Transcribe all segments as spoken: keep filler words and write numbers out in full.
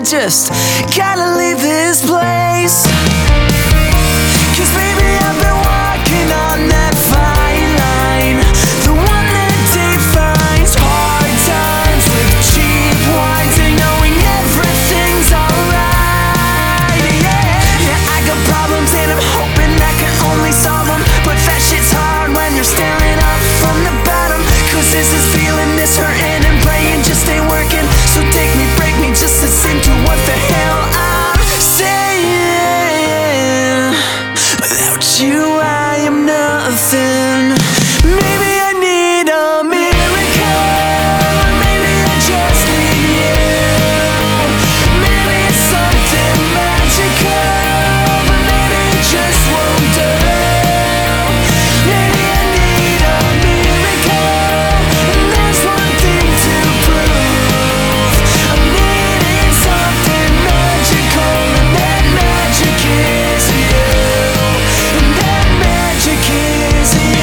just gotta leave this place. Cause baby, I've been walking on that fine line, the one that defines hard times with cheap wines and knowing everything's alright. Yeah, yeah, I got problems and I'm hoping I can only solve them, but that shit's hard when you're staring up from the bottom. Cause this is feeling, this hurting and praying just ain't working. So take me, break me, just listen to what the hell I'm saying. Without you I am nothing. Maybe I need a miracle, maybe I just need you. Maybe it's something magical, but maybe it just won't do. Maybe I need a miracle, and there's one thing to prove. I'm needing something magical, and that magic is you. And that magic is you.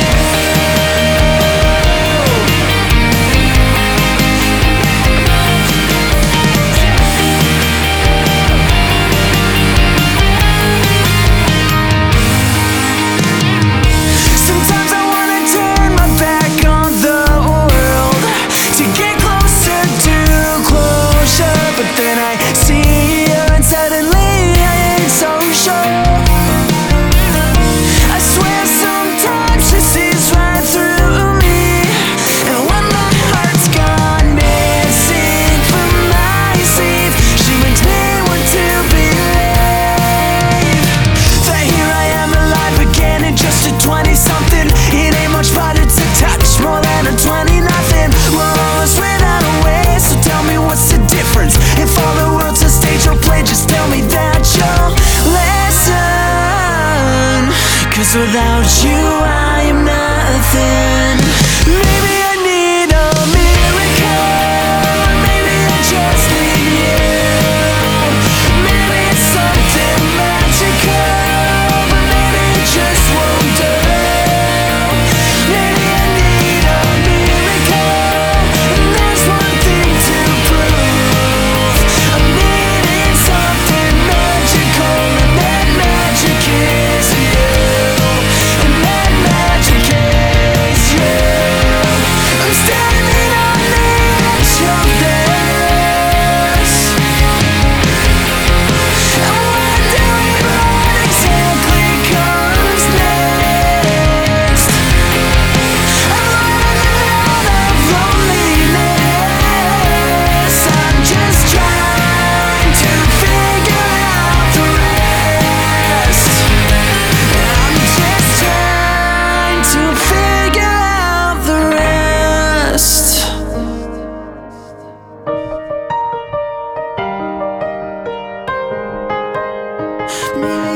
Sometimes I wanna turn my back on the world to get closer to closure, but then I see you and suddenly I ain't so sure. I swear sometimes she sees right through me, and when my heart's gone missing from my sleeve, she makes me want to believe that here I am alive again and just a twenty-something. It ain't much, but it's a touch more than a twenty-nothing. We're almost without a way, so tell me what's the difference? If all the world's a stage or play, just tell me that you'll listen. Cause without you I am nothing. Maybe I need a miracle, maybe I just need you. Maybe it's something magical, but maybe it just won't do. Maybe I need a miracle, and there's one thing to prove. I'm needing something magical, and that magic is you. And that magic is you. I'm standing on the edge of this, and wondering what exactly comes next. I'm running out of loneliness. I'm just trying to figure out the rest. I'm just trying to figure out the rest. Me